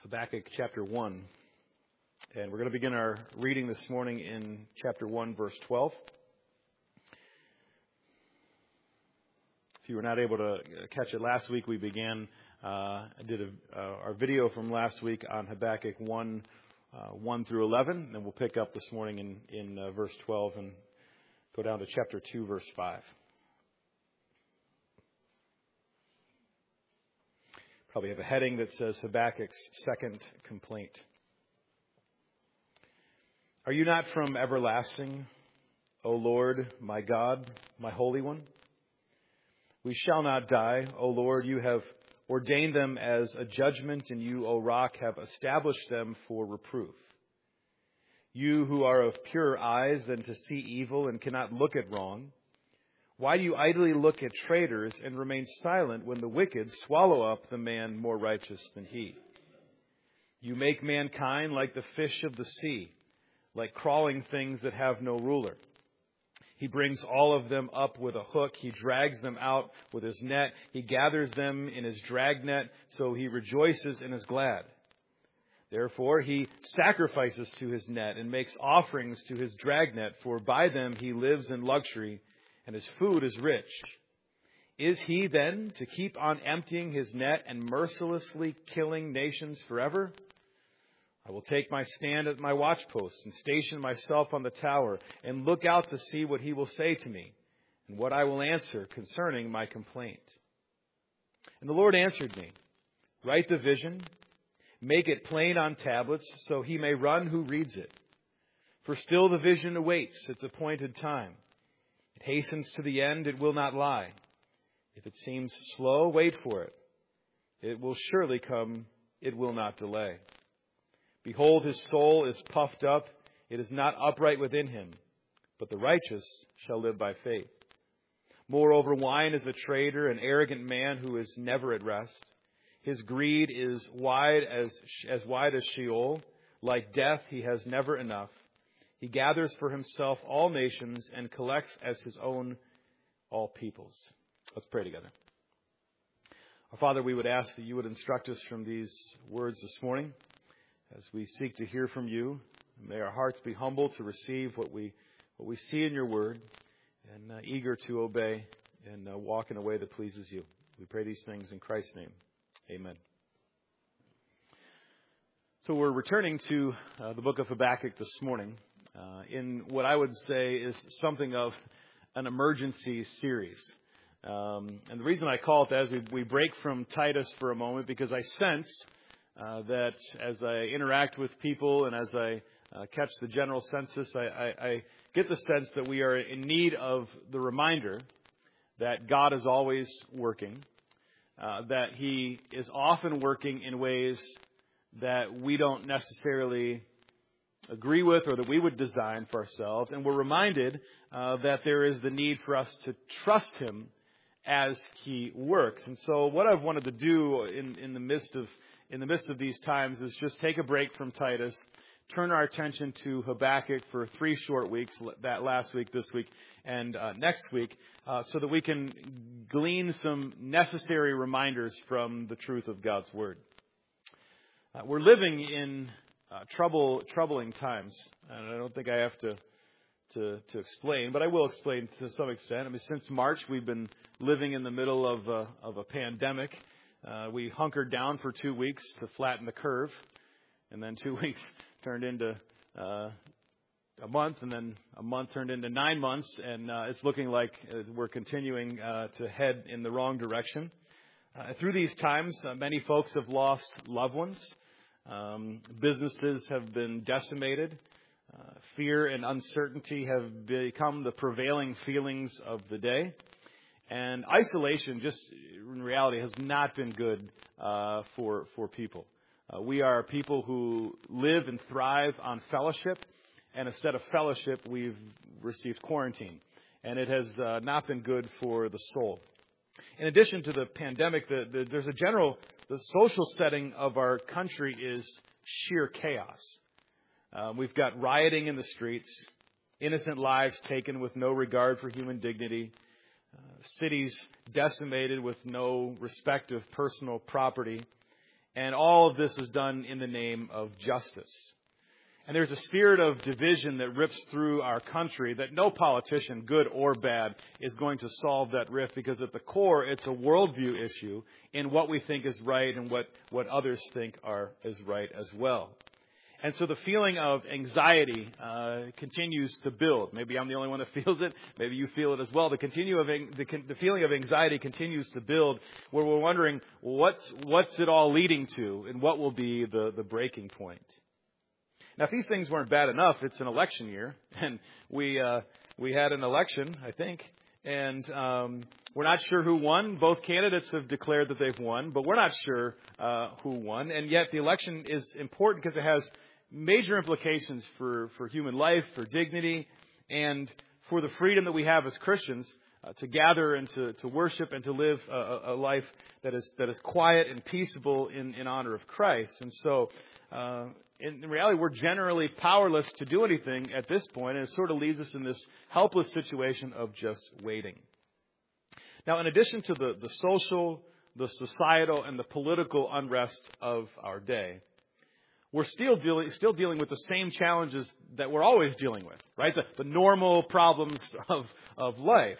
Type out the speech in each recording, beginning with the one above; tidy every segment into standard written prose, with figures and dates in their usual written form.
Habakkuk chapter 1. And we're going to begin our reading this morning in chapter 1, verse 12. If you were not able to catch it last week, we began, our video from last week on Habakkuk 1, 1 through 11. And we'll pick up this morning in verse 12 and go down to chapter 2, verse 5. Probably have a heading that says Habakkuk's second complaint. Are you not from everlasting, O Lord, my God, my Holy One? We shall not die, O Lord. You have ordained them as a judgment, and you, O Rock, have established them for reproof. You who are of purer eyes than to see evil and cannot look at wrong, why do you idly look at traitors and remain silent when the wicked swallow up the man more righteous than he? You make mankind like the fish of the sea, like crawling things that have no ruler. He brings all of them up with a hook. He drags them out with his net. He gathers them in his dragnet, so he rejoices and is glad. Therefore, he sacrifices to his net and makes offerings to his dragnet, for by them he lives in luxury, and his food is rich. Is he then to keep on emptying his net and mercilessly killing nations forever? I will take my stand at my watchpost and station myself on the tower and look out to see what he will say to me and what I will answer concerning my complaint. And the Lord answered me, write the vision, make it plain on tablets so he may run who reads it. For still the vision awaits its appointed time. It hastens to the end, it will not lie. If it seems slow, wait for it. It will surely come, it will not delay. Behold, his soul is puffed up, it is not upright within him, but the righteous shall live by faith. Moreover, wine is a traitor, an arrogant man who is never at rest. His greed is wide as Sheol. Like death, he has never enough. He gathers for himself all nations and collects as his own all peoples. Let's pray together. Our Father, we would ask that you would instruct us from these words this morning as we seek to hear from you. May our hearts be humble to receive what we see in your word and eager to obey and walk in a way that pleases you. We pray these things in Christ's name. Amen. So we're returning to the book of Habakkuk this morning in what I would say is something of an emergency series. And the reason I call it that is we break from Titus for a moment because I sense that as I interact with people and as I catch the general census, I get the sense that we are in need of the reminder that God is always working, that He is often working in ways that we don't necessarily agree with or that we would design for ourselves. And we're reminded that there is the need for us to trust Him as He works. And so what I've wanted to do in the midst of these times is just take a break from Titus, turn our attention to Habakkuk for 3 short weeks, that last week, this week, and next week, so that we can glean some necessary reminders from the truth of God's Word. We're living in troubling times, and I don't think I have to explain, but I will explain to some extent. I mean, since March, we've been living in the middle of a pandemic. We hunkered down for 2 weeks to flatten the curve, and then 2 weeks turned into a month, and then a month turned into 9 months, and it's looking like we're continuing to head in the wrong direction. Through these times, many folks have lost loved ones. Businesses have been decimated. Fear and uncertainty have become the prevailing feelings of the day. And isolation, just in reality, has not been good for people. We are people who live and thrive on fellowship, and instead of fellowship, we've received quarantine. And it has not been good for the soul. In addition to the pandemic, there's the social setting of our country is sheer chaos. We've got rioting in the streets, innocent lives taken with no regard for human dignity, cities decimated with no respect of personal property, And all of this is done in the name of justice. And there's a spirit of division that rips through our country that no politician, good or bad, is going to solve that rift, because at the core, it's a worldview issue in what we think is right and what others think is right as well. And so the feeling of anxiety continues to build. Maybe I'm the only one that feels it. Maybe you feel it as well. The feeling of anxiety continues to build, where we're wondering, what's it all leading to, and what will be the breaking point? Now, if these things weren't bad enough, it's an election year, and we had an election, I think, and we're not sure who won. Both candidates have declared that they've won, but we're not sure who won. And yet the election is important because it has major implications for human life, for dignity, and for the freedom that we have as Christians to gather and to worship and to live a life that is quiet and peaceable in honor of Christ. And so, in reality, we're generally powerless to do anything at this point, and it sort of leaves us in this helpless situation of just waiting. Now, in addition to the social, the societal, and the political unrest of our day, we're still dealing with the same challenges that we're always dealing with, right? The normal problems of life.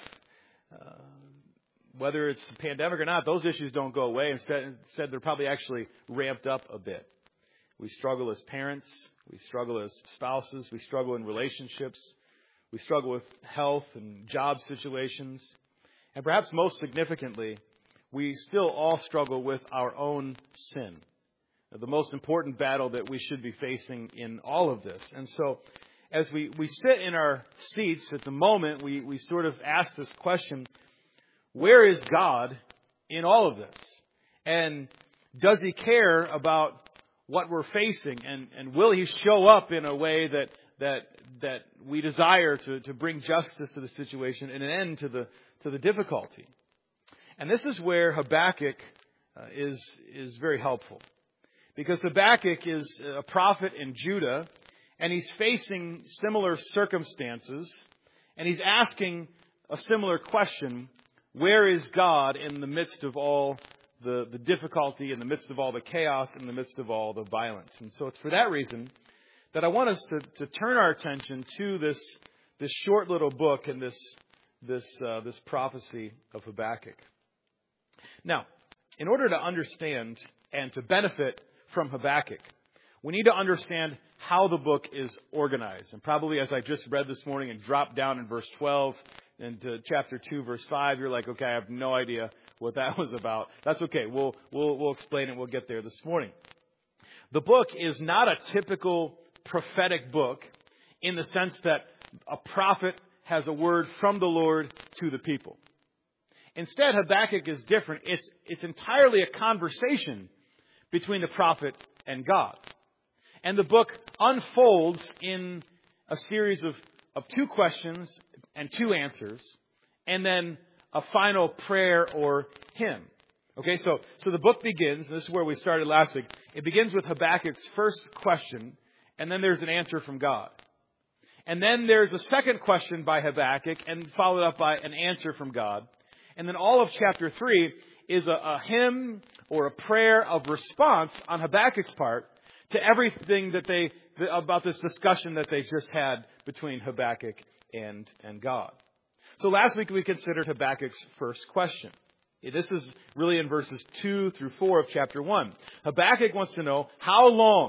Whether it's a pandemic or not, those issues don't go away. Instead, they're probably actually ramped up a bit. We struggle as parents. We struggle as spouses. We struggle in relationships. We struggle with health and job situations. And perhaps most significantly, we still all struggle with our own sin. The most important battle that we should be facing in all of this. And so, as we sit in our seats at the moment, we sort of ask this question, where is God in all of this? And does He care about what we're facing, and will He show up in a way that we desire to bring justice to the situation and an end to the difficulty? And this is where Habakkuk is very helpful, because Habakkuk is a prophet in Judah, and he's facing similar circumstances, and he's asking a similar question: where is God in the midst of all the difficulty, in the midst of all the chaos, in the midst of all the violence? And so it's for that reason that I want us to turn our attention to this short little book and this prophecy of Habakkuk. Now, in order to understand and to benefit from Habakkuk, we need to understand how the book is organized. And probably, as I just read this morning and dropped down in verse 12 into chapter 2, verse 5, you're like, okay, I have no idea what that was about. That's okay. We'll explain it. We'll get there this morning. The book is not a typical prophetic book in the sense that a prophet has a word from the Lord to the people. Instead, Habakkuk is different. It's entirely a conversation between the prophet and God. And the book unfolds in a series of two questions and two answers, and then a final prayer or hymn. Okay, so the book begins, and this is where we started last week. It begins with Habakkuk's first question, and then there's an answer from God. And then there's a second question by Habakkuk, and followed up by an answer from God. And then all of chapter 3 is a hymn or a prayer of response on Habakkuk's part to everything about this discussion that they just had between Habakkuk and God. So last week we considered Habakkuk's first question. This is really in verses 2 through 4 of chapter 1. Habakkuk wants to know, how long,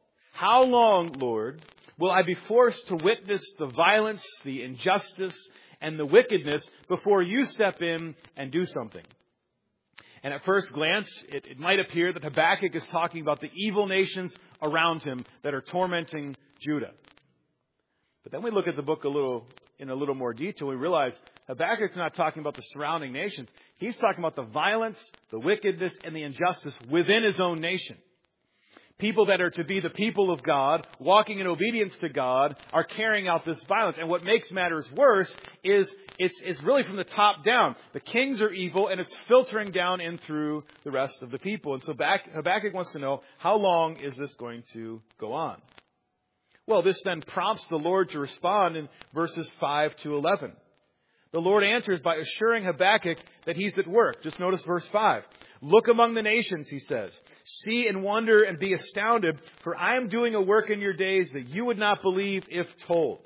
Lord, will I be forced to witness the violence, the injustice, and the wickedness before you step in and do something? And at first glance, it might appear that Habakkuk is talking about the evil nations around him that are tormenting Judah. But then we look at the book in a little more detail. We realize Habakkuk's not talking about the surrounding nations. He's talking about the violence, the wickedness, and the injustice within his own nation. People that are to be the people of God, walking in obedience to God, are carrying out this violence. And what makes matters worse is it's really from the top down. The kings are evil, and it's filtering down in through the rest of the people. And so Habakkuk wants to know, how long is this going to go on? Well, this then prompts the Lord to respond in verses 5 to 11. The Lord answers by assuring Habakkuk that He's at work. Just notice verse 5. Look among the nations, He says. See and wonder and be astounded, for I am doing a work in your days that you would not believe if told.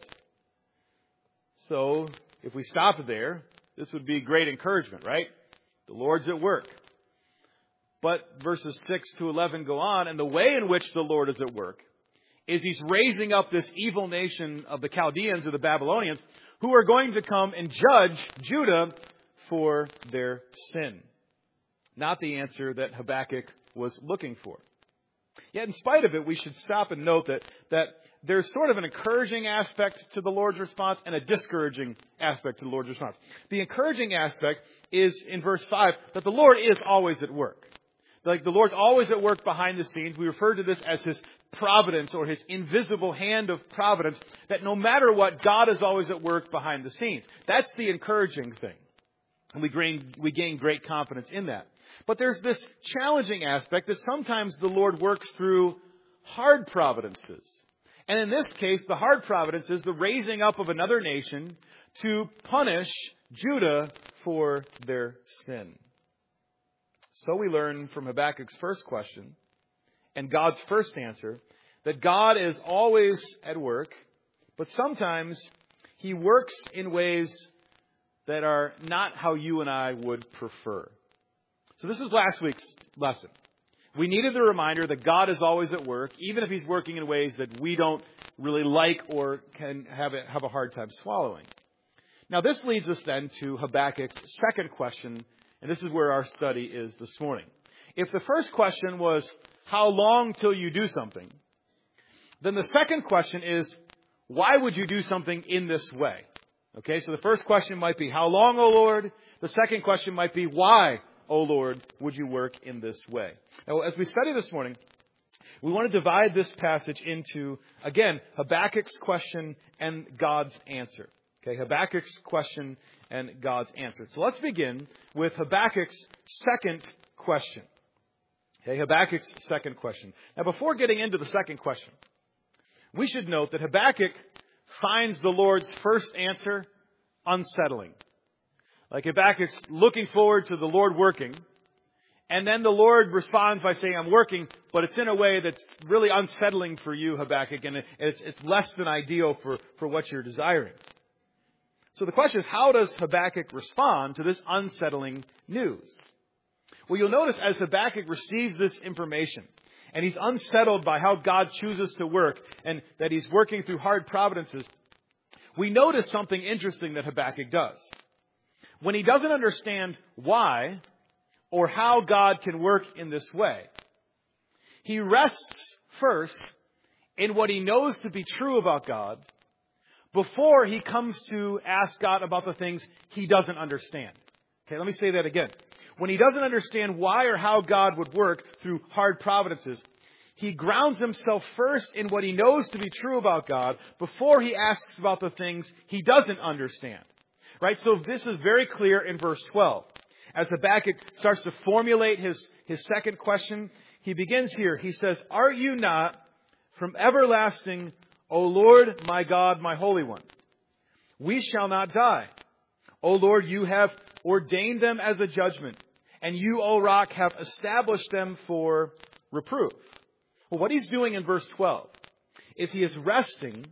So, if we stop there, this would be great encouragement, right? The Lord's at work. But verses 6 to 11 go on, and the way in which the Lord is at work is He's raising up this evil nation of the Chaldeans or the Babylonians who are going to come and judge Judah for their sin. Not the answer that Habakkuk was looking for. Yet in spite of it, we should stop and note that there's sort of an encouraging aspect to the Lord's response and a discouraging aspect to the Lord's response. The encouraging aspect is in verse 5 that the Lord is always at work. Like the Lord's always at work behind the scenes. We refer to this as His providence or His invisible hand of providence, that no matter what, God is always at work behind the scenes. That's the encouraging thing. And we gain great confidence in that. But there's this challenging aspect that sometimes the Lord works through hard providences. And in this case, the hard providence is the raising up of another nation to punish Judah for their sin. So we learn from Habakkuk's first question and God's first answer that God is always at work, but sometimes He works in ways that are not how you and I would prefer. So this is last week's lesson. We needed the reminder that God is always at work, even if He's working in ways that we don't really like or can have a hard time swallowing. Now this leads us then to Habakkuk's second question, and this is where our study is this morning. If the first question was, how long till you do something? Then the second question is, why would you do something in this way? Okay, so the first question might be, how long, O Lord? The second question might be, why, O Lord, would you work in this way? Now, as we study this morning, we want to divide this passage into, again, Habakkuk's question and God's answer. Okay, Habakkuk's question and God's answer. So let's begin with Habakkuk's second question. Okay, Habakkuk's second question. Now, before getting into the second question, we should note that Habakkuk finds the Lord's first answer unsettling. Like Habakkuk's looking forward to the Lord working, and then the Lord responds by saying, I'm working, but it's in a way that's really unsettling for you, Habakkuk, and it's less than ideal for what you're desiring. So the question is, how does Habakkuk respond to this unsettling news? Well, you'll notice as Habakkuk receives this information, and he's unsettled by how God chooses to work, and that He's working through hard providences, we notice something interesting that Habakkuk does. When he doesn't understand why or how God can work in this way, he rests first in what he knows to be true about God before he comes to ask God about the things he doesn't understand. Okay, let me say that again. When he doesn't understand why or how God would work through hard providences, he grounds himself first in what he knows to be true about God before he asks about the things he doesn't understand. Right? So this is very clear in verse 12. As Habakkuk starts to formulate his second question, he begins here. He says, Are you not from everlasting, O Lord, my God, my Holy One? We shall not die. O Lord, you have ordained them as a judgment, and you, O Rock, have established them for reproof. Well, what he's doing in verse 12 is he is resting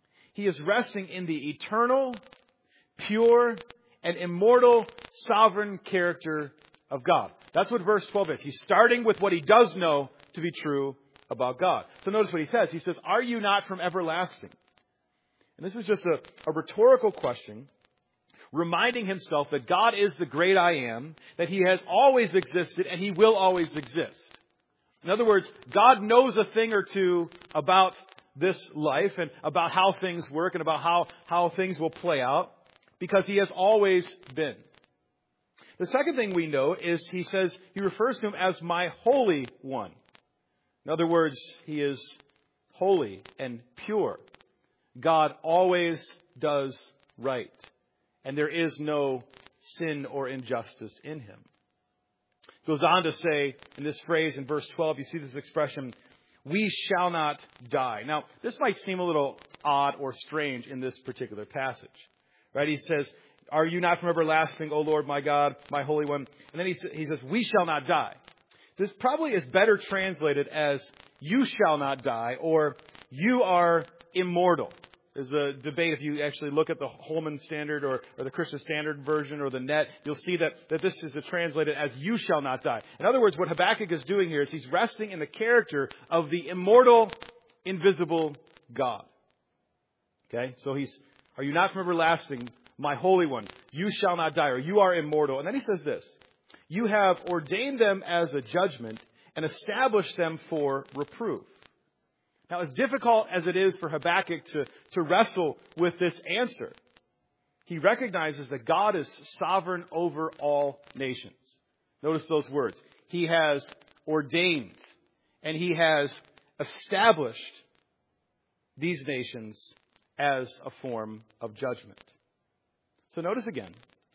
in the eternal, pure, and immortal sovereign character of God. That's what verse 12 is. He's starting with what he does know to be true about God. So notice what he says. He says, Are you not from everlasting? And this is just a rhetorical question, reminding himself that God is the great I am, that He has always existed and He will always exist. In other words, God knows a thing or two about this life and about how things work and about how things will play out, because He has always been. The second thing we know is he refers to Him as my Holy One. In other words, He is holy and pure. God always does right, and there is no sin or injustice in Him. He goes on to say in this phrase in verse 12, you see this expression, we shall not die. Now, this might seem a little odd or strange in this particular passage. Right? He says, Are you not from everlasting, O Lord, my God, my Holy One? And then he says, we shall not die. This probably is better translated as you shall not die or you are immortal. There's a debate if you actually look at the Holman Standard or the Christian Standard Version or the Net, you'll see that this is translated as you shall not die. In other words, what Habakkuk is doing here is he's resting in the character of the immortal, invisible God. Okay, so are you not from everlasting, my Holy One? You shall not die, or you are immortal. And then he says this, you have ordained them as a judgment and established them for reproof. Now, as difficult as it is for Habakkuk to wrestle with this answer, he recognizes that God is sovereign over all nations. Notice those words. He has ordained and he has established these nations as a form of judgment. So notice again,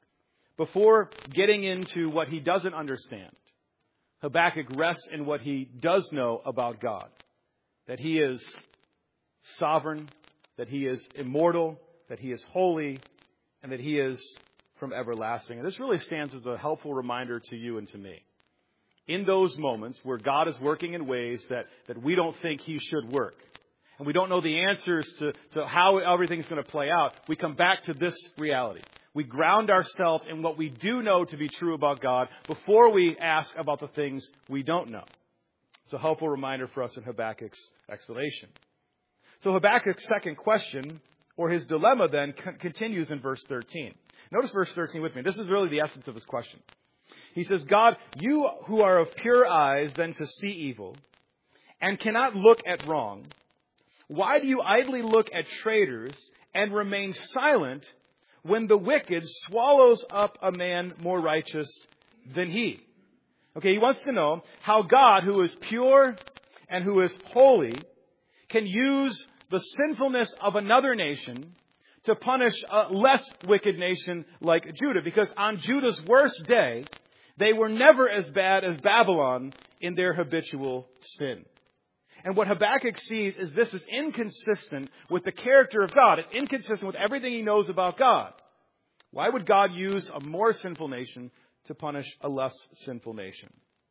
before getting into what he doesn't understand, Habakkuk rests in what he does know about God. That he is sovereign, that he is immortal, that he is holy, and that he is from everlasting. And this really stands as a helpful reminder to you and to me. In those moments where God is working in ways that we don't think he should work, and we don't know the answers to how everything's going to play out, we come back to this reality. We ground ourselves in what we do know to be true about God before we ask about the things we don't know. It's a helpful reminder for us in Habakkuk's explanation. So Habakkuk's second question, or his dilemma then, continues in verse 13. Notice verse 13 with me. This is really the essence of his question. He says, God, you who are of pure eyes then to see evil, and cannot look at wrong, why do you idly look at traitors and remain silent when the wicked swallows up a man more righteous than he? Okay, he wants to know how God, who is pure and who is holy, can use the sinfulness of another nation to punish a less wicked nation like Judah. Because on Judah's worst day, they were never as bad as Babylon in their habitual sin. And what Habakkuk sees is this is inconsistent with the character of God. It's inconsistent with everything he knows about God. Why would God use a more sinful nation to punish a less sinful nation?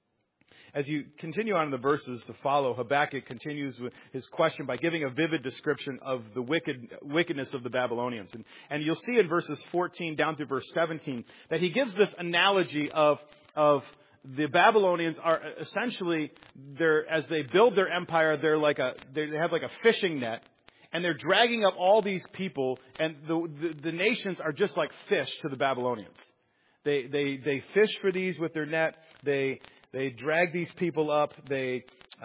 As you continue on in the verses to follow, Habakkuk continues with his question by giving a vivid description of the wickedness of the Babylonians. And you'll see in verses 14 down through verse 17 that he gives this analogy of the Babylonians are essentially, as they build their empire, they have like a fishing net. And they're dragging up all these people, and the nations are just like fish to the Babylonians. They fish for these with their net. They drag these people up. They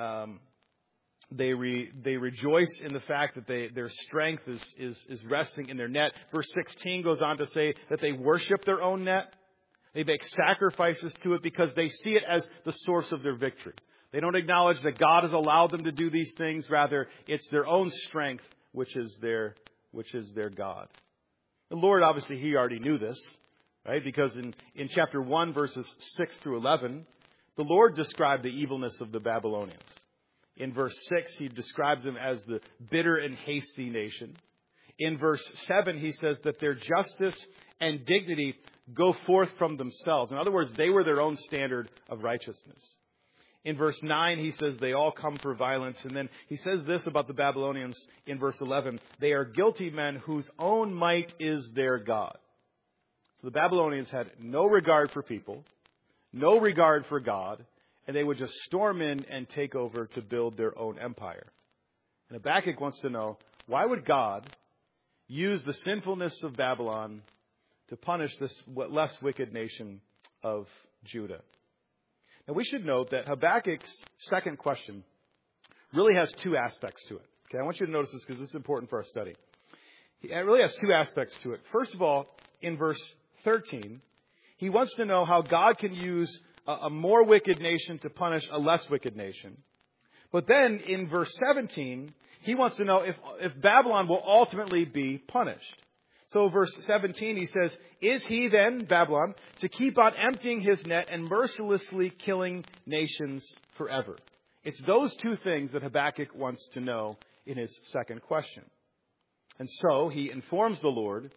rejoice in the fact that their strength is resting in their net. Verse 16 goes on to say that they worship their own net. They make sacrifices to it because they see it as the source of their victory. They don't acknowledge that God has allowed them to do these things. Rather, it's their own strength which is their God. The Lord, obviously, he already knew this, right? Because in chapter 1, verses 6 through 11, the Lord described the evilness of the Babylonians. In verse 6, he describes them as the bitter and hasty nation. In verse 7, he says that their justice and dignity go forth from themselves. In other words, they were their own standard of righteousness. In verse 9, he says they all come for violence. And then he says this about the Babylonians in verse 11. They are guilty men whose own might is their God. So the Babylonians had no regard for people, no regard for God, and they would just storm in and take over to build their own empire. And Habakkuk wants to know, why would God use the sinfulness of Babylon to punish this less wicked nation of Judah? Now, we should note that Habakkuk's second question really has two aspects to it. Okay, I want you to notice this because this is important for our study. It really has two aspects to it. First of all, in verse 13, he wants to know how God can use a more wicked nation to punish a less wicked nation. But then in verse 17, he wants to know if Babylon will ultimately be punished. So verse 17, he says, is he then, Babylon, to keep on emptying his net and mercilessly killing nations forever? It's those two things that Habakkuk wants to know in his second question. And so he informs the Lord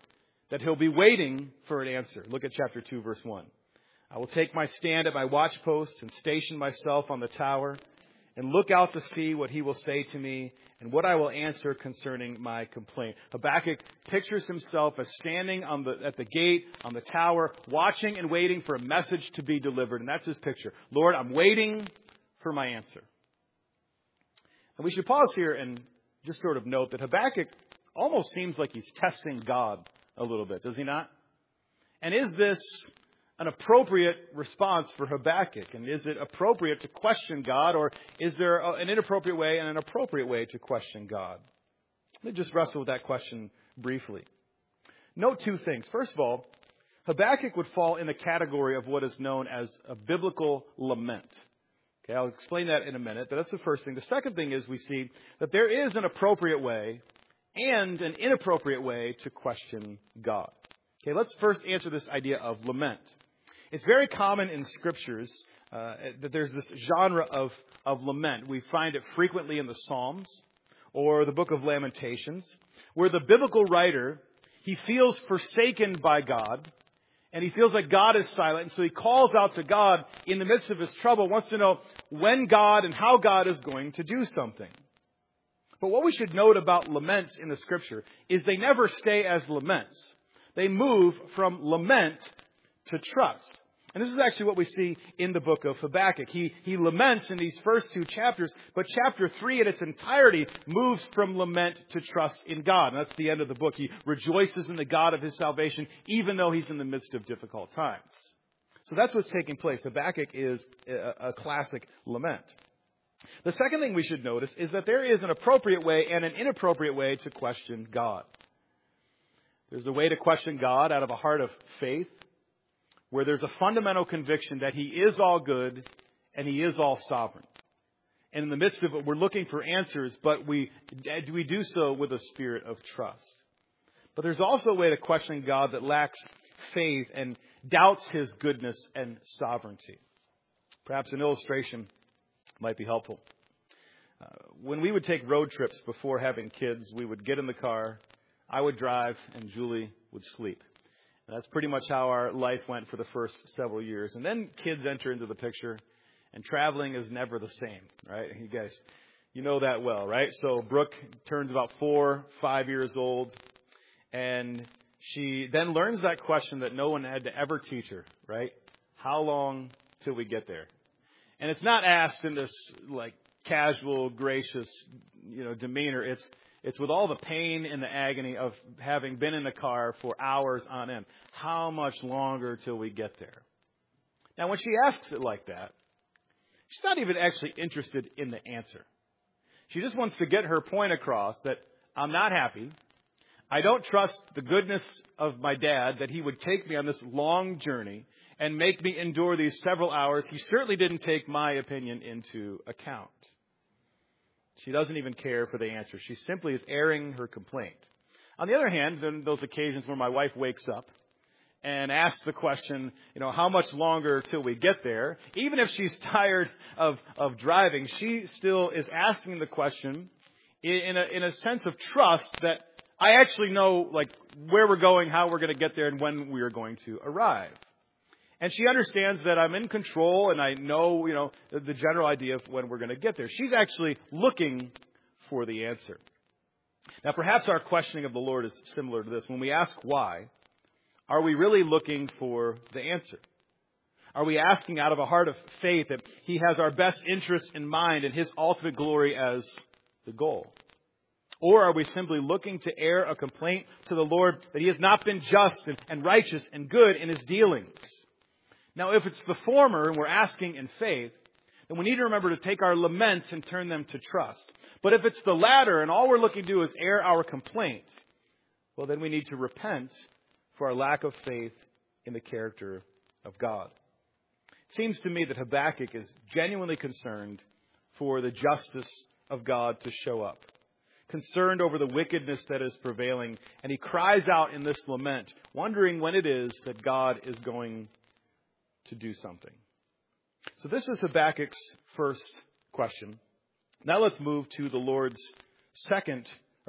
that he'll be waiting for an answer. Look at chapter 2, verse 1. I will take my stand at my watchpost and station myself on the tower and look out to see what he will say to me and what I will answer concerning my complaint. Habakkuk pictures himself as standing at the gate, on the tower, watching and waiting for a message to be delivered. And that's his picture. Lord, I'm waiting for my answer. And we should pause here and just sort of note that Habakkuk almost seems like he's testing God a little bit, does he not? And is this an appropriate response for Habakkuk? And is it appropriate to question God, or is there an inappropriate way and an appropriate way to question God? Let me just wrestle with that question briefly. Note two things. First of all, Habakkuk would fall in the category of what is known as a biblical lament. Okay, I'll explain that in a minute, but that's the first thing. The second thing is we see that there is an appropriate way and an inappropriate way to question God. Okay, let's first answer this idea of lament. It's very common in scriptures that there's this genre of lament. We find it frequently in the Psalms or the book of Lamentations, where the biblical writer, he feels forsaken by God, and he feels like God is silent, and so he calls out to God in the midst of his trouble, wants to know when God and how God is going to do something. But what we should note about laments in the scripture is they never stay as laments. They move from lament to trust. And this is actually what we see in the book of Habakkuk. He laments in these first two chapters, but chapter 3 in its entirety moves from lament to trust in God. And that's the end of the book. He rejoices in the God of his salvation, even though he's in the midst of difficult times. So that's what's taking place. Habakkuk is a classic lament. The second thing we should notice is that there is an appropriate way and an inappropriate way to question God. There's a way to question God out of a heart of faith, where there's a fundamental conviction that he is all good and he is all sovereign. And in the midst of it, we're looking for answers, but we do so with a spirit of trust. But there's also a way to question God that lacks faith and doubts his goodness and sovereignty. Perhaps an illustration might be helpful. When we would take road trips before having kids, we would get in the car, I would drive, and Julie would sleep. And that's pretty much how our life went for the first several years. And then kids enter into the picture, and traveling is never the same, right? You guys, you know that well, right? So Brooke turns about 4, 5 years old, and she then learns that question that no one had to ever teach her, right? How long till we get there? And it's not asked in this like casual, gracious, demeanor. It's with all the pain and the agony of having been in the car for hours on end. How much longer till we get there? Now, when she asks it like that, she's not even actually interested in the answer. She just wants to get her point across that I'm not happy. I don't trust the goodness of my dad that he would take me on this long journey and make me endure these several hours. He certainly didn't take my opinion into account. She doesn't even care for the answer. She simply is airing her complaint. On the other hand, then those occasions where my wife wakes up and asks the question, how much longer till we get there? Even if she's tired of driving, she still is asking the question in a sense of trust that I actually know where we're going, how we're going to get there, and when we are going to arrive. And she understands that I'm in control and I know, the general idea of when we're going to get there. She's actually looking for the answer. Now, perhaps our questioning of the Lord is similar to this. When we ask why, are we really looking for the answer? Are we asking out of a heart of faith that he has our best interest in mind and his ultimate glory as the goal? Or are we simply looking to air a complaint to the Lord that he has not been just and righteous and good in his dealings? Now, if it's the former and we're asking in faith, then we need to remember to take our laments and turn them to trust. But if it's the latter and all we're looking to do is air our complaint, well, then we need to repent for our lack of faith in the character of God. It seems to me that Habakkuk is genuinely concerned for the justice of God to show up, concerned over the wickedness that is prevailing, and he cries out in this lament, wondering when it is that God is going to do something. So this is Habakkuk's first question. Now let's move to the Lord's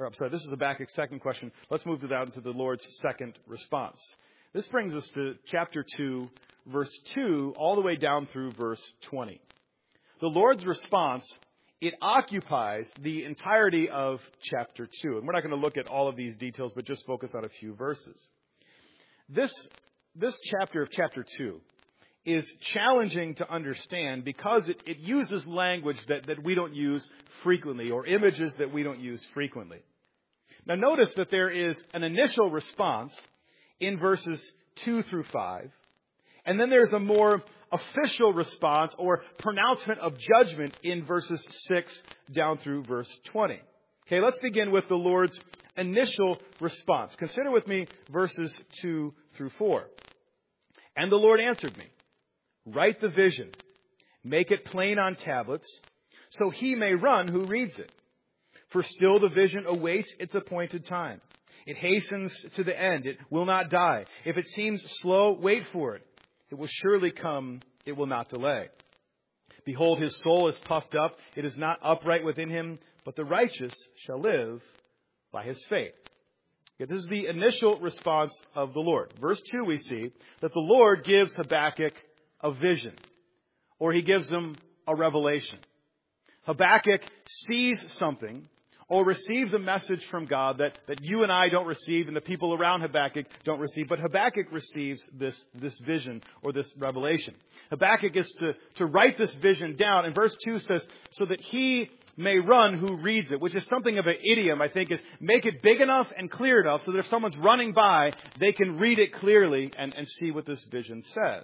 This is Habakkuk's second question. Let's move down to the Lord's second response. This brings us to chapter 2, verse 2, all the way down through verse 20. The Lord's response, it occupies the entirety of chapter 2. And we're not going to look at all of these details, but just focus on a few verses. This chapter of chapter 2 is challenging to understand because it uses language that we don't use frequently, or images that we don't use frequently. Now notice that there is an initial response in verses 2 through 5, and then there's a more official response or pronouncement of judgment in verses 6 down through verse 20. Okay, let's begin with the Lord's initial response. Consider with me verses 2 through 4. And the Lord answered me, write the vision, make it plain on tablets, so he may run who reads it. For still the vision awaits its appointed time. It hastens to the end. It will not die. If it seems slow, wait for it. It will surely come. It will not delay. Behold, his soul is puffed up. It is not upright within him, but the righteous shall live by his faith. Okay, this is the initial response of the Lord. Verse 2, we see that the Lord gives Habakkuk a vision, or he gives him a revelation. Habakkuk sees something or receives a message from God that you and I don't receive and the people around Habakkuk don't receive. But Habakkuk receives this vision or this revelation. Habakkuk is to write this vision down. And verse 2 says, so that he may run who reads it, which is something of an idiom, I think, is make it big enough and clear enough so that if someone's running by, they can read it clearly and see what this vision says.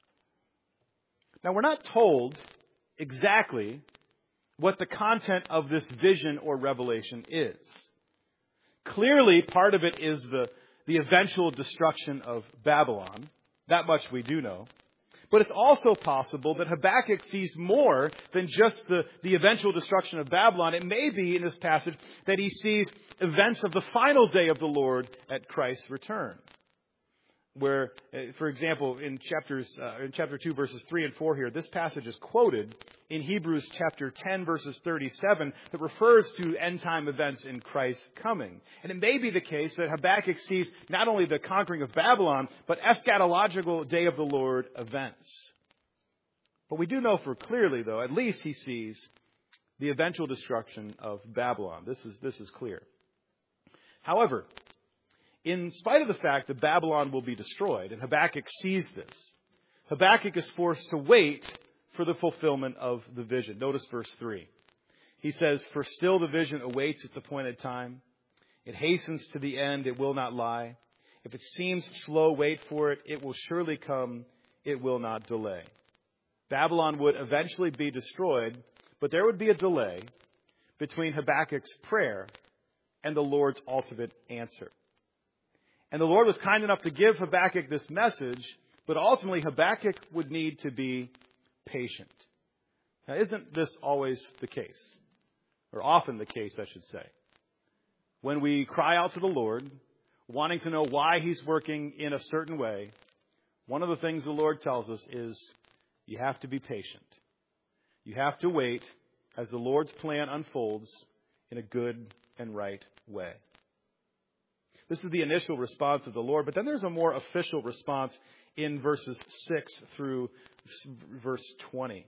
Now, we're not told exactly what the content of this vision or revelation is. Clearly, part of it is the eventual destruction of Babylon. That much we do know. But it's also possible that Habakkuk sees more than just the eventual destruction of Babylon. It may be in this passage that he sees events of the final day of the Lord at Christ's return. Where, for example, in chapter 2, verses 3 and 4 here, this passage is quoted in Hebrews chapter 10, verses 37, that refers to end-time events in Christ's coming. And it may be the case that Habakkuk sees not only the conquering of Babylon, but eschatological day of the Lord events. But we do know for clearly, though, at least he sees the eventual destruction of Babylon. This is clear. However, in spite of the fact that Babylon will be destroyed, and Habakkuk sees this, Habakkuk is forced to wait for the fulfillment of the vision. Notice verse 3. He says, for still the vision awaits its appointed time. It hastens to the end. It will not lie. If it seems slow, wait for it. It will surely come. It will not delay. Babylon would eventually be destroyed, but there would be a delay between Habakkuk's prayer and the Lord's ultimate answer. And the Lord was kind enough to give Habakkuk this message, but ultimately Habakkuk would need to be patient. Now, isn't this always the case? Or often the case, I should say. When we cry out to the Lord, wanting to know why He's working in a certain way, one of the things the Lord tells us is you have to be patient. You have to wait as the Lord's plan unfolds in a good and right way. This is the initial response of the Lord, but then there's a more official response in verses 6 through verse 20.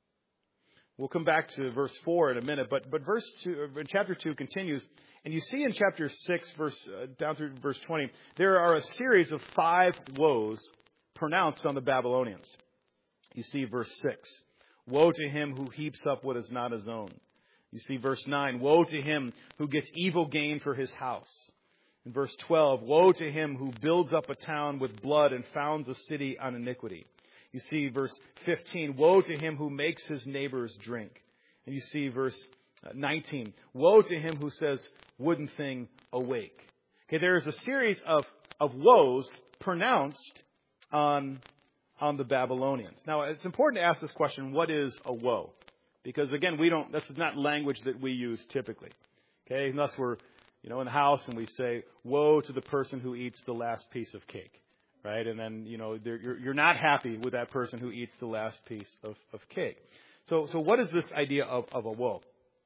We'll come back to verse 4 in a minute, but verse 2, chapter 2 continues, and you see in chapter 6, down through verse 20, there are a series of 5 woes pronounced on the Babylonians. You see verse 6, woe to him who heaps up what is not his own. You see verse 9, woe to him who gets evil gain for his house. In verse 12, woe to him who builds up a town with blood and founds a city on iniquity. You see verse 15, woe to him who makes his neighbors drink. And you see verse 19, woe to him who says, wooden thing, awake. Okay, there is a series of woes pronounced on the Babylonians. Now, it's important to ask this question, what is a woe? Because again, this is not language that we use typically. Okay, unless we're in the house and we say, woe to the person who eats the last piece of cake, right? And then, you're not happy with that person who eats the last piece of cake. So what is this idea of a woe?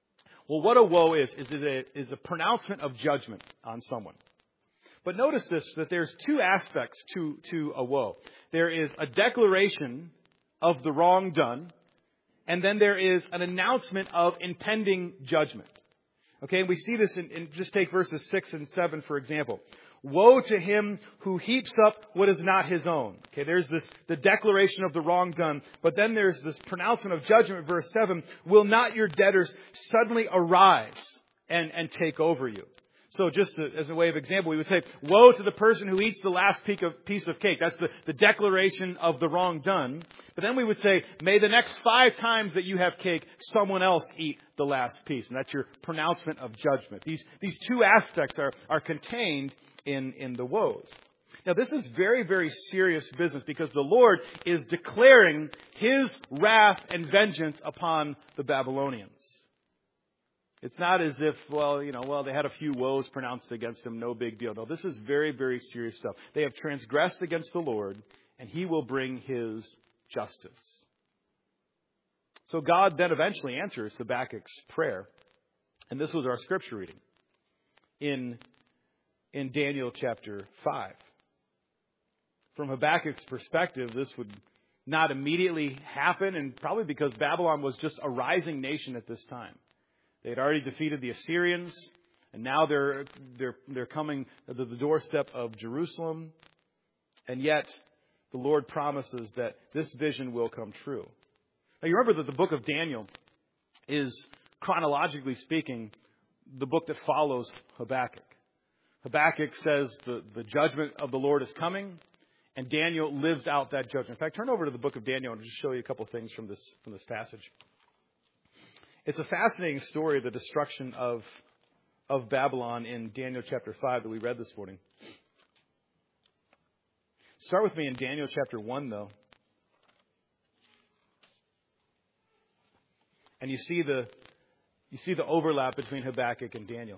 Well, what a woe is a pronouncement of judgment on someone. But notice this, that there's two aspects to a woe. There is a declaration of the wrong done, and then there is an announcement of impending judgment. Okay, and we see this in just take verses 6 and 7, for example. Woe to him who heaps up what is not his own. Okay, there's the declaration of the wrong done. But then there's this pronouncement of judgment, verse 7. Will not your debtors suddenly arise and take over you? So just as a way of example, we would say, woe to the person who eats the last piece of cake. That's the declaration of the wrong done. But then we would say, may the next 5 times that you have cake, someone else eat the last piece. And that's your pronouncement of judgment. These two aspects are contained in the woes. Now, this is very, very serious business because the Lord is declaring His wrath and vengeance upon the Babylonians. It's not as if, they had a few woes pronounced against them, no big deal. No, this is very, very serious stuff. They have transgressed against the Lord, and He will bring His justice. So God then eventually answers Habakkuk's prayer. And this was our scripture reading in Daniel chapter 5. From Habakkuk's perspective, this would not immediately happen, and probably because Babylon was just a rising nation at this time. They had already defeated the Assyrians, and now they're coming to the doorstep of Jerusalem. And yet, the Lord promises that this vision will come true. Now, you remember that the book of Daniel is, chronologically speaking, the book that follows Habakkuk. Habakkuk says the judgment of the Lord is coming, and Daniel lives out that judgment. In fact, turn over to the book of Daniel and just show you a couple of things from this passage. It's a fascinating story of the destruction of Babylon in Daniel chapter 5 that we read this morning. Start with me in Daniel chapter 1, though. And you see the overlap between Habakkuk and Daniel.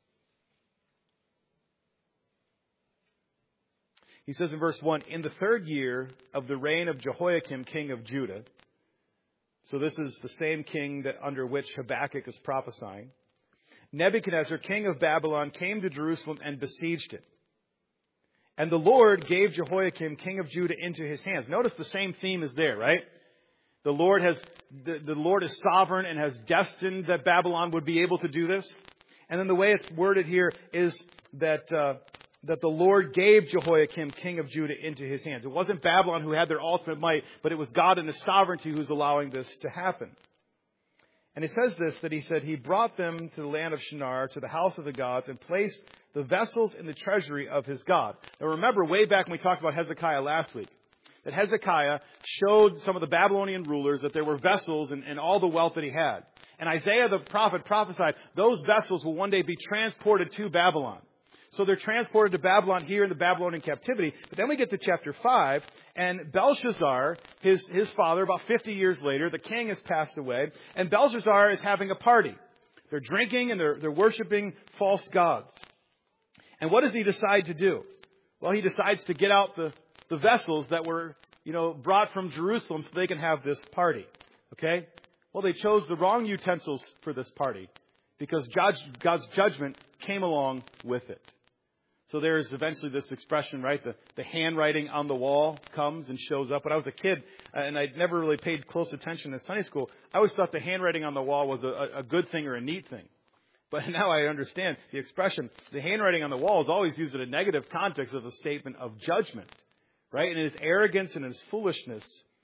He says in verse 1, in the 3rd year of the reign of Jehoiakim, king of Judah. So this is the same king that under which Habakkuk is prophesying. Nebuchadnezzar, king of Babylon, came to Jerusalem and besieged it. And the Lord gave Jehoiakim, king of Judah, into his hands. Notice the same theme is there, right? The Lord is sovereign and has destined that Babylon would be able to do this. And then the way it's worded here is that the Lord gave Jehoiakim, king of Judah, into his hands. It wasn't Babylon who had their ultimate might, but it was God in His sovereignty who's allowing this to happen. And it says this, that He said, He brought them to the land of Shinar, to the house of the gods, and placed the vessels in the treasury of his God. Now remember, way back when we talked about Hezekiah last week, that Hezekiah showed some of the Babylonian rulers that there were vessels and all the wealth that he had. And Isaiah the prophet prophesied, those vessels will one day be transported to Babylon. So they're transported to Babylon here in the Babylonian captivity. But then we get to chapter 5, and Belshazzar, his father, about 50 years later, the king has passed away, and Belshazzar is having a party. They're drinking and they're worshiping false gods. And what does he decide to do? Well, he decides to get out the vessels that were, brought from Jerusalem so they can have this party. Okay? Well, they chose the wrong utensils for this party because God's judgment came along with it. So there's eventually this expression, right? The handwriting on the wall comes and shows up. When I was a kid, and I'd never really paid close attention in Sunday school, I always thought the handwriting on the wall was a good thing or a neat thing. But now I understand the expression. The handwriting on the wall is always used in a negative context as a statement of judgment, right? And in his arrogance and his foolishness,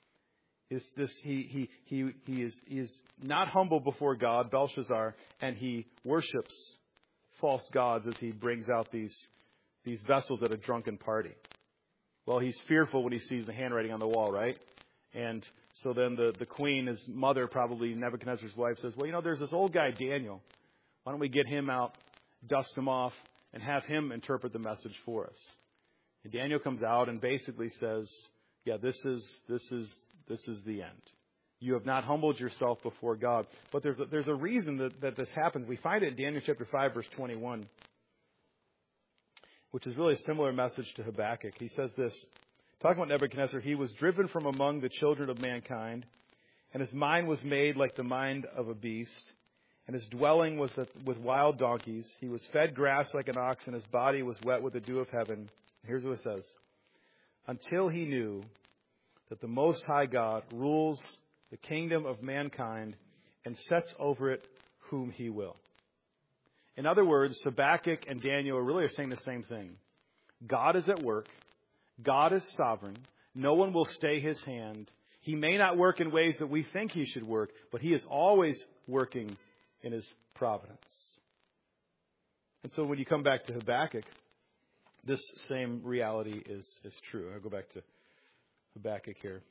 he is not humble before God, Belshazzar, and he worships false gods as he brings out these vessels at a drunken party. Well, he's fearful when he sees the handwriting on the wall, right? And so then the queen, his mother, probably Nebuchadnezzar's wife, says, well, there's this old guy, Daniel. Why don't we get him out, dust him off, and have him interpret the message for us? And Daniel comes out and basically says, yeah, this is the end. You have not humbled yourself before God. But there's a reason that this happens. We find it in Daniel chapter 5, verse 21. Which is really a similar message to Habakkuk. He says this, talking about Nebuchadnezzar, he was driven from among the children of mankind, and his mind was made like the mind of a beast, and his dwelling was with wild donkeys. He was fed grass like an ox, and his body was wet with the dew of heaven. Here's what it says. Until he knew that the Most High God rules the kingdom of mankind and sets over it whom he will. In other words, Habakkuk and Daniel really are saying the same thing. God is at work. God is sovereign. No one will stay his hand. He may not work in ways that we think he should work, but he is always working in his providence. And so when you come back to Habakkuk, this same reality is true. I'll go back to Habakkuk here.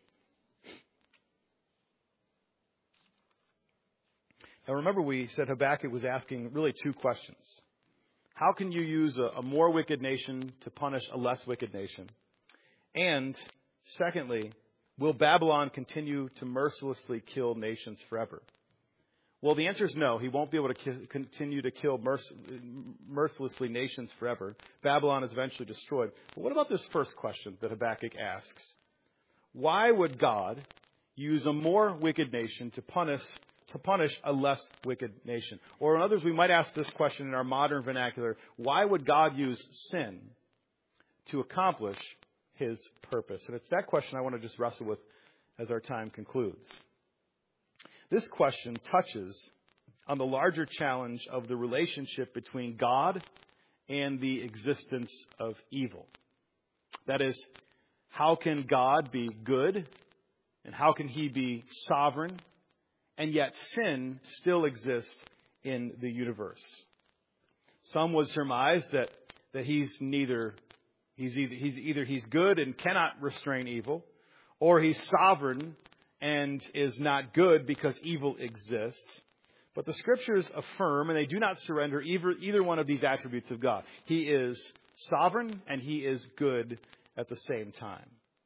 Now remember, we said Habakkuk was asking really two questions. How can you use a more wicked nation to punish a less wicked nation? And secondly, will Babylon continue to mercilessly kill nations forever? Well, the answer is no. He won't be able to continue to kill mercilessly nations forever. Babylon is eventually destroyed. But what about this first question that Habakkuk asks? Why would God use a more wicked nation to punish a less wicked nation? Or in others, we might ask this question in our modern vernacular. Why would God use sin to accomplish his purpose? And it's that question I want to just wrestle with as our time concludes. This question touches on the larger challenge of the relationship between God and the existence of evil. That is, how can God be good and how can he be sovereign, and yet sin still exists in the universe? Some would surmise that he's either good and cannot restrain evil, or he's sovereign and is not good because evil exists. But the Scriptures affirm, and they do not surrender either one of these attributes of God. He is sovereign and he is good at the same time.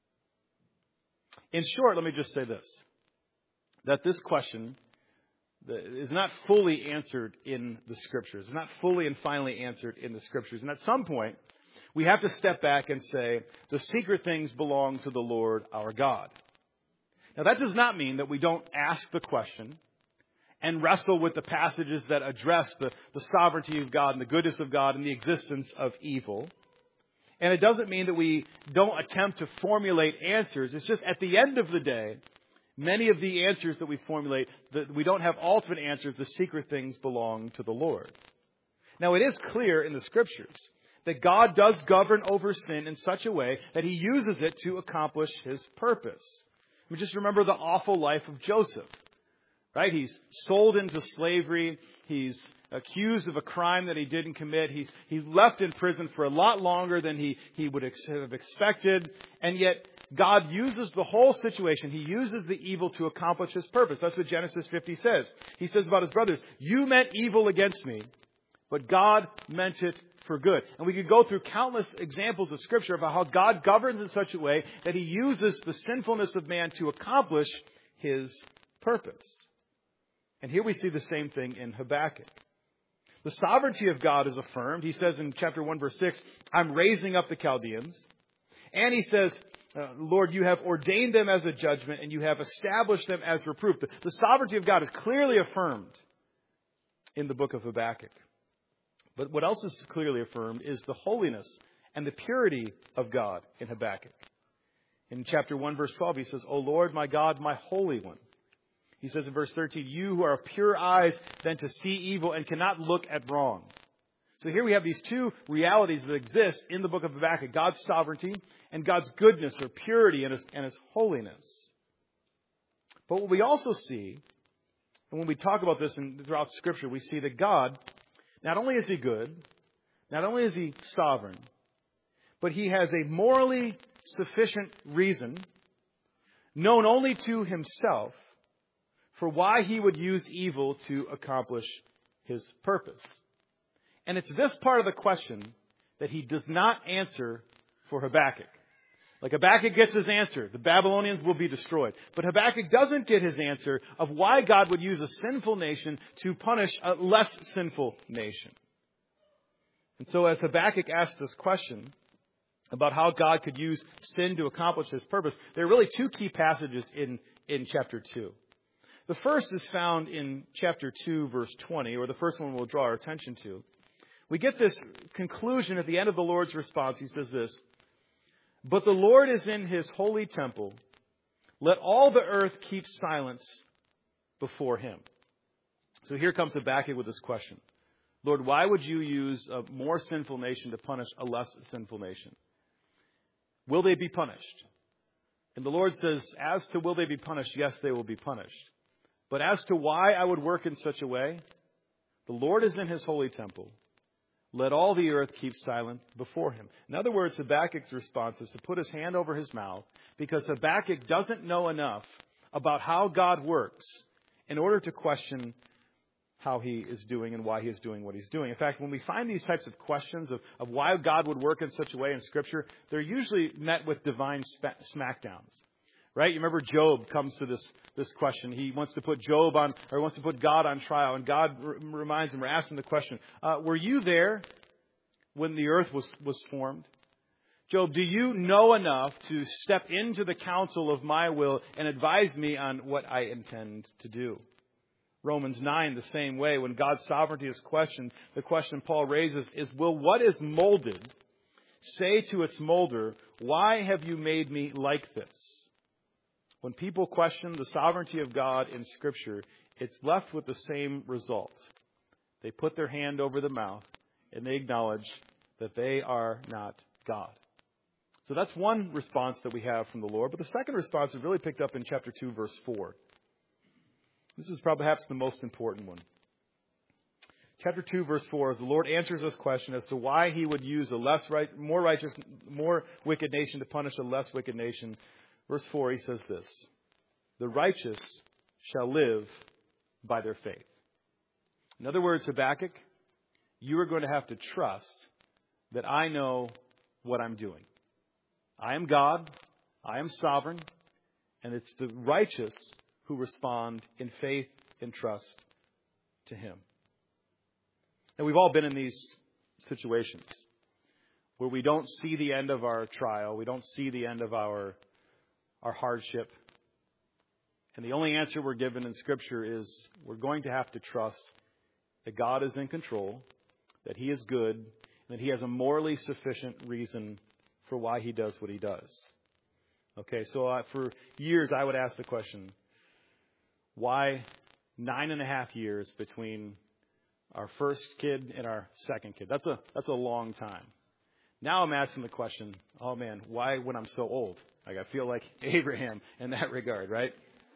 In short, let me just say this, that this question is not fully answered in the Scriptures. It's not fully and finally answered in the Scriptures. And at some point, we have to step back and say, the secret things belong to the Lord our God. Now, that does not mean that we don't ask the question and wrestle with the passages that address the sovereignty of God and the goodness of God and the existence of evil. And it doesn't mean that we don't attempt to formulate answers. It's just at the end of the day, many of the answers that we formulate, that we don't have ultimate answers. The secret things belong to the Lord. Now, it is clear in the Scriptures that God does govern over sin in such a way that he uses it to accomplish his purpose. I mean, just remember the awful life of Joseph, right? He's sold into slavery. He's accused of a crime that he didn't commit. He's left in prison for a lot longer than he would have expected. And yet God uses the whole situation. He uses the evil to accomplish his purpose. That's what Genesis 50 says. He says about his brothers, you meant evil against me, but God meant it for good. And we could go through countless examples of Scripture about how God governs in such a way that he uses the sinfulness of man to accomplish his purpose. And here we see the same thing in Habakkuk. The sovereignty of God is affirmed. He says in chapter 1, verse 6, I'm raising up the Chaldeans. And he says, Lord, you have ordained them as a judgment and you have established them as reproof. The sovereignty of God is clearly affirmed in the book of Habakkuk. But what else is clearly affirmed is the holiness and the purity of God in Habakkuk. In chapter 1, verse 12, he says, O Lord, my God, my Holy One. He says in verse 13, you who are of pure eyes than to see evil and cannot look at wrong. So here we have these two realities that exist in the book of Habakkuk, God's sovereignty and God's goodness or purity and his holiness. But what we also see, and when we talk about this throughout Scripture, we see that God, not only is he good, not only is he sovereign, but he has a morally sufficient reason, known only to himself, for why he would use evil to accomplish his purpose. And it's this part of the question that he does not answer for Habakkuk. Like Habakkuk gets his answer, the Babylonians will be destroyed. But Habakkuk doesn't get his answer of why God would use a sinful nation to punish a less sinful nation. And so as Habakkuk asks this question about how God could use sin to accomplish his purpose, there are really two key passages in chapter 2. The first is found in chapter 2, verse 20, or the first one we'll draw our attention to. We get this conclusion at the end of the Lord's response. He says this, "But the Lord is in his holy temple. Let all the earth keep silence before him." So here comes Habakkuk with this question. Lord, why would you use a more sinful nation to punish a less sinful nation? Will they be punished? And the Lord says, as to will they be punished, yes, they will be punished. But as to why I would work in such a way, the Lord is in his holy temple. Let all the earth keep silent before him. In other words, Habakkuk's response is to put his hand over his mouth because Habakkuk doesn't know enough about how God works in order to question how he is doing and why he is doing what he's doing. In fact, when we find these types of questions of why God would work in such a way in Scripture, they're usually met with divine smackdowns. Right? You remember Job comes to this question. He wants to put wants to put God on trial. And God reminds him or asks him the question, were you there when the earth was formed? Job, do you know enough to step into the counsel of my will and advise me on what I intend to do? Romans 9, the same way, when God's sovereignty is questioned, the question Paul raises is, will what is molded say to its molder, why have you made me like this? When people question the sovereignty of God in Scripture, it's left with the same result. They put their hand over the mouth and they acknowledge that they are not God. So that's one response that we have from the Lord. But the second response is really picked up in chapter 2, verse 4. This is perhaps the most important one. Chapter 2, verse 4, as the Lord answers this question as to why he would use more wicked nation to punish a less wicked nation. Verse 4, he says this, "The righteous shall live by their faith." In other words, Habakkuk, you are going to have to trust that I know what I'm doing. I am God, I am sovereign, and it's the righteous who respond in faith and trust to him. And we've all been in these situations where we don't see the end of our trial, we don't see the end of our hardship. And the only answer we're given in Scripture is we're going to have to trust that God is in control, that he is good, and that he has a morally sufficient reason for why he does what he does. Okay, so for years I would ask the question, why 9.5 years between our first kid and our second kid? That's a long time. Now I'm asking the question, oh man, why when I'm so old? Like I feel like Abraham in that regard, right?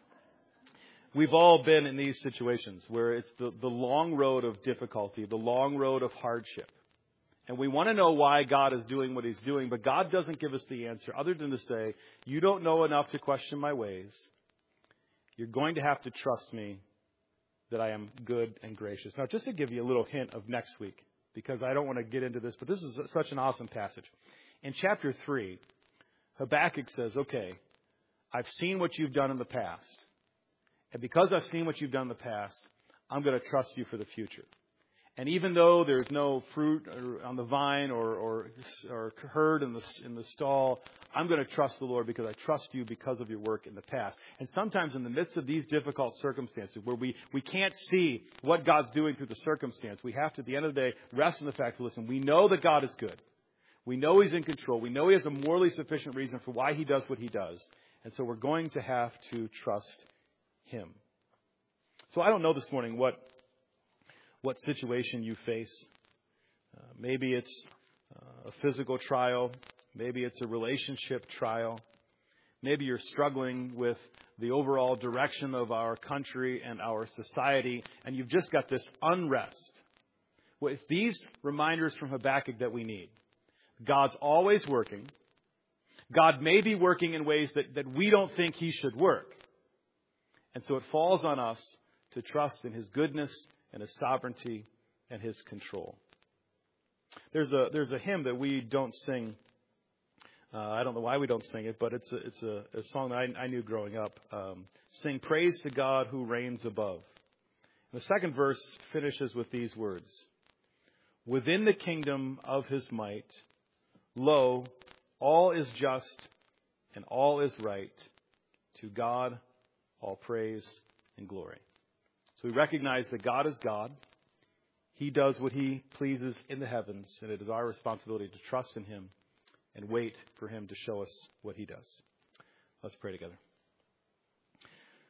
We've all been in these situations where it's the long road of difficulty, the long road of hardship. And we want to know why God is doing what he's doing, but God doesn't give us the answer other than to say, you don't know enough to question my ways. You're going to have to trust me that I am good and gracious. Now, just to give you a little hint of next week, because I don't want to get into this, but this is such an awesome passage. In chapter 3, Habakkuk says, okay, I've seen what you've done in the past. And because I've seen what you've done in the past, I'm going to trust you for the future. And even though there's no fruit on the vine or herd in the stall, I'm going to trust the Lord because I trust you because of your work in the past. And sometimes in the midst of these difficult circumstances where we can't see what God's doing through the circumstance, we have to, at the end of the day, rest in the fact that, listen, we know that God is good. We know he's in control. We know he has a morally sufficient reason for why he does what he does. And so we're going to have to trust him. So I don't know this morning what situation you face. Maybe it's a physical trial. Maybe it's a relationship trial. Maybe you're struggling with the overall direction of our country and our society, and you've just got this unrest. Well, it's these reminders from Habakkuk that we need. God's always working. God may be working in ways that we don't think he should work. And so it falls on us to trust in his goodness and his sovereignty and his control. There's a hymn that we don't sing. I don't know why we don't sing it, but it's a song that I knew growing up. Sing praise to God who reigns above. And the second verse finishes with these words. Within the kingdom of his might, lo, all is just and all is right. To God, all praise and glory. So we recognize that God is God. He does what he pleases in the heavens, and it is our responsibility to trust in him and wait for him to show us what he does. Let's pray together.